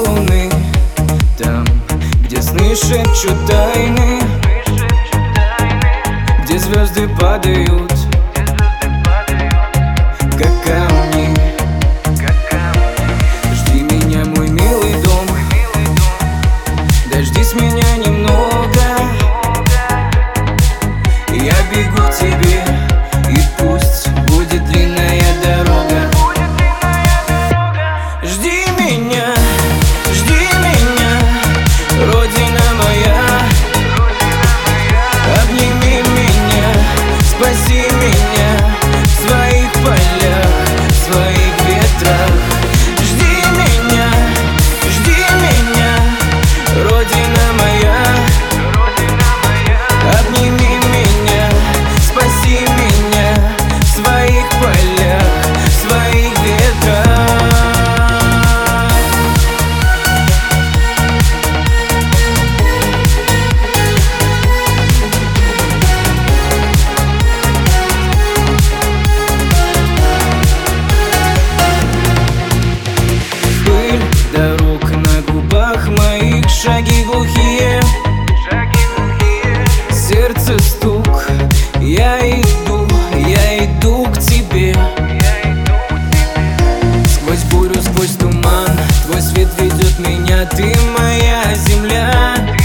луны, там, где сны шепчут тайны, где звезды падают, как камни. Жди меня, мой милый дом, дождись меня немного. Я бегу к тебе, и пусть будет длинная дорога. Жди меня, Родина моя. Обними меня, спаси меня в своих полях, в своих ветрах. Жди меня, Родина моя. Обними меня, спаси меня в своих полях, в своих ветрах. Пыль дорог на губах моих, шаги глухие, сердце стук. Я иду к тебе. Сквозь бурю, сквозь туман, твой свет ведет меня, ты моя земля.